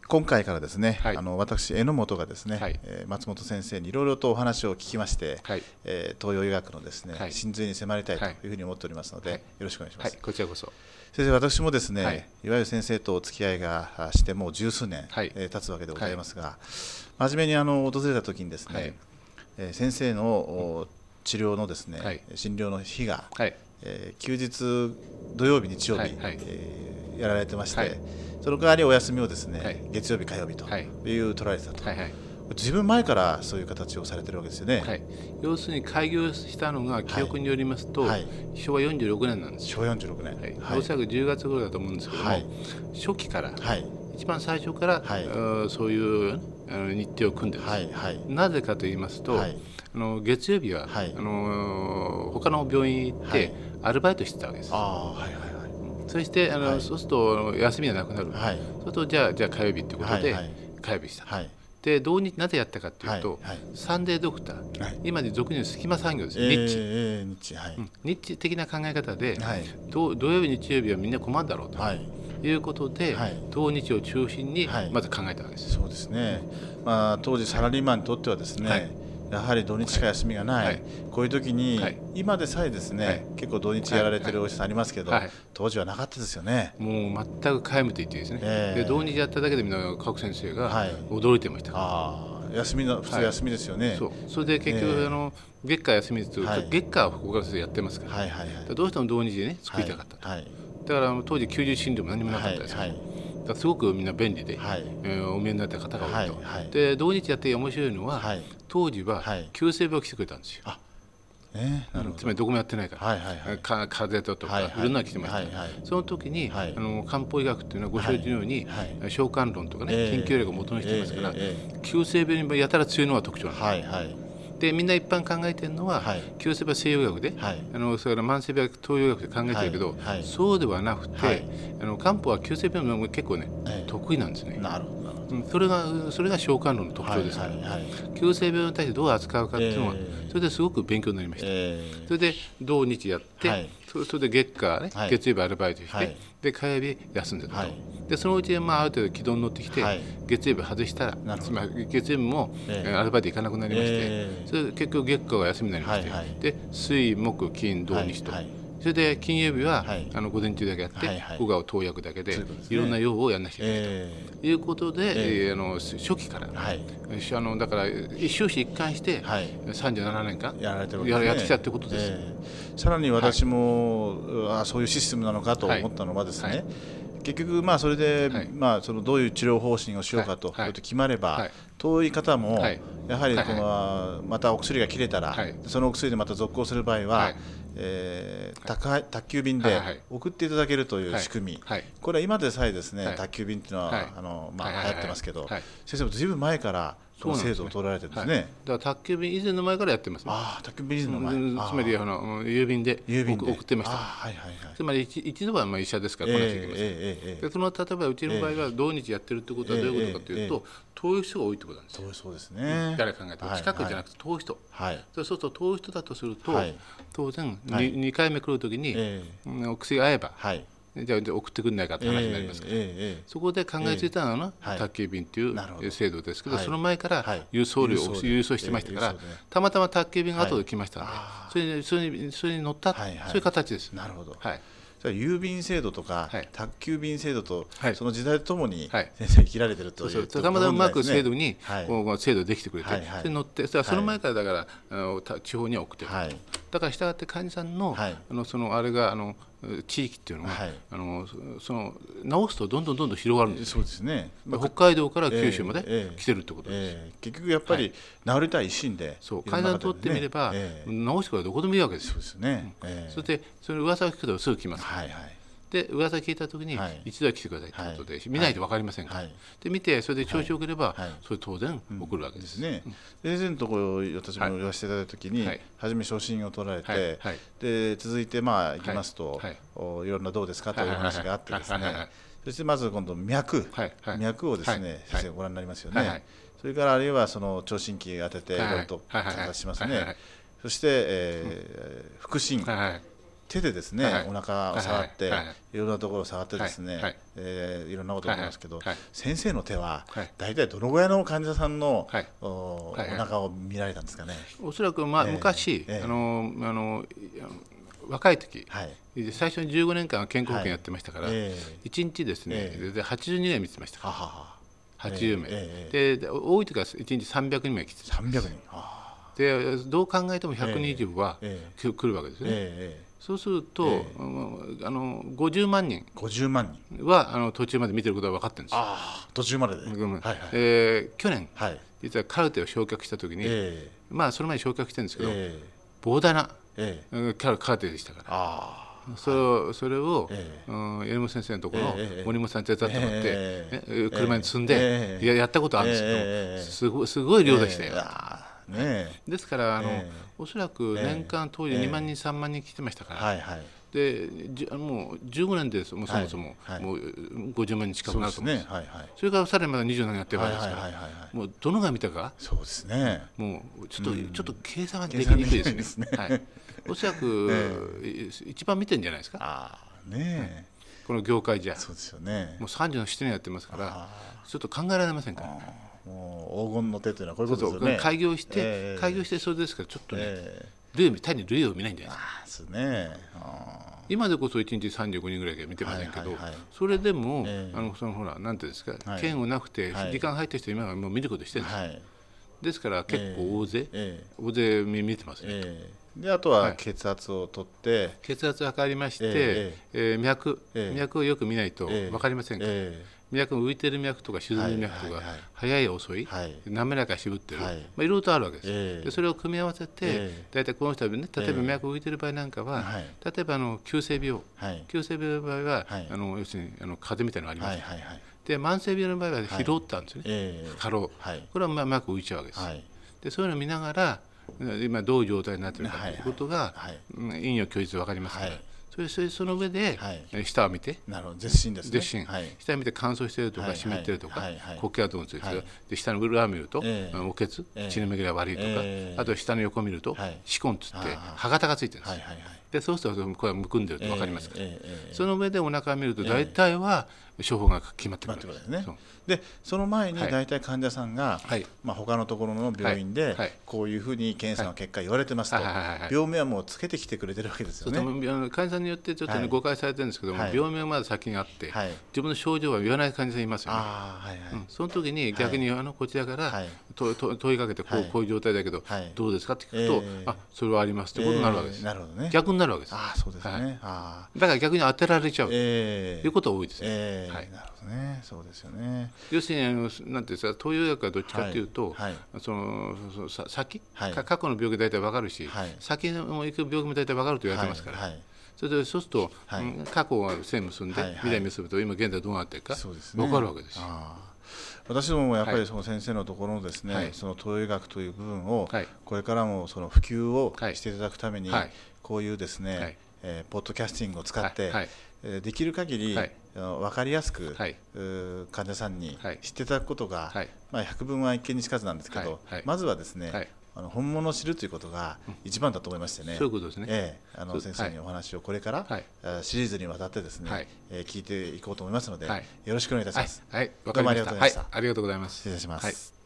今回からですね、 はい、 私榎本がですね、 はい、 松本先生にいろいろとお話を聞きまして、 はい、 東洋医学のですね、 はい、 真髄に迫りたいというふうに思っておりますので、 はい、 よろしくお願いします。 はい、こちらこそ。 先生、私もですね、 はい、 いわゆる先生とお付き合いがしてもう十数年、 はい、 経つわけでございますが、真面目に訪れた時にですね、先生の治療のですね、診療の日が、休日土曜日日曜日、やられてまして、その代わりお休みをですね、月曜日火曜日という取られてたと、自分前からそういう形をされてるわけですよね。 要するに開業したのが記憶によりますと、昭和46年なんですよ。 昭和46年、 おそらく10月頃だと思うんですけども、初期から、一番最初から、そういう日程を組んでるんです。なぜかと言いますと、月曜日は、他の病院行ってアルバイトしてたわけです。そしてそうすると休みがなくなる、そうするとじゃあ火曜日ということで、火曜日した。で同日なぜやったかというと、サンデードクター、今で俗に言う隙間産業です、ニッチ的な考え方で、土曜日日曜日はみんな困るだろうということで、土日を中心にまず考えたわけです。 そうですね、当時サラリーマンにとってはですね、やはり土日しか休みがない、こういう時に、今でさえですね、結構土日やられてるお医者さんありますけど、当時はなかったですよね。 もう全く皆無と言っていいですね。で土日やっただけでみんな各先生が驚いてました。 休みの普通休みですよね。 それで結局月火休みですと、月火は他の先生やってますから、どうしても土日でね作りたかったと。だから当時休日診療も何もなかったですけど、すごくみんな便利で、お見えになった方が多いと。で土日やって面白いのは、当時は急性病が来てくれたんですよ。つまりどこもやってないから、風邪とかいろんなの来てました。その時に漢方医学っていうのはご承知のように召喚論とかね、緊急例が元のしてますから、急性病にやたら強いのが特徴なんです。でみんな一般考えてるのは、急性病は西洋医学で、それから慢性病は東洋医学で考えてるけど、そうではなくて、漢方は急性病も結構ね、得意なんですね。それが召喚論の特徴ですから、急性病に対してどう扱うかっていうのは、それですごく勉強になりました。それで土日やって、それで月火ね、月曜日アルバイトして、で火曜日休んでたと。でそのうちある程度軌道に乗ってきて、月曜日外したら、つまり月曜日もアルバイト行かなくなりまして、それで結局月火が休みになりまして、で水木金土日と。それで金曜日は午前中だけやって、午後は投薬だけでいろんな用をやらなきゃいけないということで、初期から、だから終始一貫して37年間やってきたということです。 さらに私もそういうシステムなのかと思ったのはですね、結局それでそのどういう治療方針をしようかと決まれば、遠い方もやはりまたお薬が切れたら、そのお薬でまた続行する場合は宅急便で送っていただけるという仕組み、これは今でさえですね、宅急便というのは流行ってますけど、先生もずいぶん前からその制度を取られてるんですね。 だから宅急便以前の前からやってますね。 宅急便以前の前、 つまり郵便で送ってました。つまり一度は医者ですから来なきゃいけません。で例えばうちの場合は土日やってるってことはどういうことかというと、遠い人が多いってことなんですよ。 そうですね。 誰か考えたら近くじゃなくて遠い人。そうすると遠い人だとすると、当然2回目来るときにお薬が合えば、じゃあ送ってくれないかって話になりますから、そこで考えついたのが宅急便という制度ですけど、その前から郵送してましたから、たまたま宅急便が後で来ましたので、それに乗ったそういう形です。 なるほど。郵便制度とか宅急便制度とその時代とともに先生生きられてるという、 たまたまうまく制度に制度できてくれて、それ乗って、その前からだから地方には送ってる。だからしたがって患者さんのそのあれが地域っていうのがその治すとどんどん広がるんです。 そうですね。 北海道から九州まで来てるってことです。 結局やっぱり治りたい一心で、 患者さんにとってみれば治すことはどこでもいいわけですよ。 そうですね。 そしてその噂を聞くとすぐ来ます。で噂聞いた時に一度は来てくださいということで、見ないと分かりませんから、で見てそれで調子よければそれ当然送るわけですね。 先生のところ私も言わせていただいた時に、初め初診を取られて、で続いて行きますと、いろんなどうですかという話があってですね、そしてまず今度脈をですね先生ご覧になりますよね。それからあるいはその聴診器当てていろいろと観察しますね。そして腹診手でですね、お腹を触って、いろんなところを触ってですね、いろんなことを思いますけど、先生の手は大体どのぐらいの患者さんのお腹を見られたんですかね。 おそらく昔若い時、最初に15年間健康保険やってましたから、1日ですね、82名見てましたから、80名、で多い時は1日300人目来てた。 300人でどう考えても120は来るわけですね。そうすると、50万人は途中まで見てることが分かってるんですよ。 途中までで。 去年、実はカルテを昇格した時に、その前に昇格してるんですけど、膨大なカルテでしたから、それを榎本先生のところの森本さんに手伝ってもらって、車に積んでやったことあるんですけど、すごい量でしたよ。ですからおそらく年間当時2万人3万人来てましたから、でもう15年でそもそももう50万人近くなると思うんです。それからさらにまだ27年やってるわけですから、もうどのが見たか、 そうですね、 もうちょっと計算ができにくいですね。おそらく一番見てるんじゃないですか、この業界じゃ。 そうですよね。 もう37年やってますから、ちょっと考えられませんから。 もう黄金の手というのはこういうことですよね。 開業してそれですから、ちょっとね、単に類を見ないんじゃないですか。今でこそ1日35人ぐらい見てませんけど、それでもほらなんていうんですか、券をなくて時間入った人今はもう見ることしてるんですよ。ですから結構大勢見てますね。 であとは血圧を取って、 血圧を測りまして、脈をよく見ないと分かりませんから、脈浮いてる脈とか沈む脈とか、速い遅い、滑らか渋ってる、いろいろとあるわけです。でそれを組み合わせて、大体この人はね、例えば脈浮いてる場合なんかは、例えば急性病の場合は要するに風邪みたいなのがあります。で慢性病の場合は疲労ってあるんですよね。過労、これは脈浮いちゃうわけです。でそういうのを見ながら今どういう状態になっているかということが陰陽虚実分かりますから、その上で下を見て、 絶診ですね。 下を見て乾燥しているとか湿っているとか呼吸はどうなんですけど、下の裏を見るとおけつ、血の巡りが悪いとか、あと下の横を見ると歯根つって歯型がついてるんです。でそうするとこれはむくんでると分かりますから、その上でお腹を見ると大体は処方が決まってくるんですね。 でその前に大体患者さんが他のところの病院でこういうふうに検査の結果言われてますと、病名はもうつけてきてくれてるわけですよね。 患者さんによってちょっと誤解されてるんですけども、病名はまだ先があって自分の症状は言わない患者さんいますよね。その時に逆にこちらから問いかけてこういう状態だけどどうですかって聞くと、それはありますということになるわけです。逆になるわけです。 そうですね。だから逆に当てられちゃうということが多いですね。 なるほどね。そうですよね。 要するになんていうんですか、東洋薬はどっちかというと、その先、過去の病気大体分かるし、先も行く病気も大体分かると言われてますから、そうすると過去が線結んで未来結ぶと今現在どうなっているか分かるわけですよ。 私どもやっぱりその先生のところのですね、その東洋医学という部分をこれからもその普及をしていただくために、こういうですねポッドキャスティングを使ってできる限り分かりやすく患者さんに知っていただくことが百聞は一見にしかずなんですけど、まずはですね本物を知るということが一番だと思いましてね。 そういうことですね。 先生にお話をこれからシリーズにわたってですね聞いていこうと思いますので、よろしくお願いいたします。 どうもありがとうございました。ありがとうございます。 失礼します。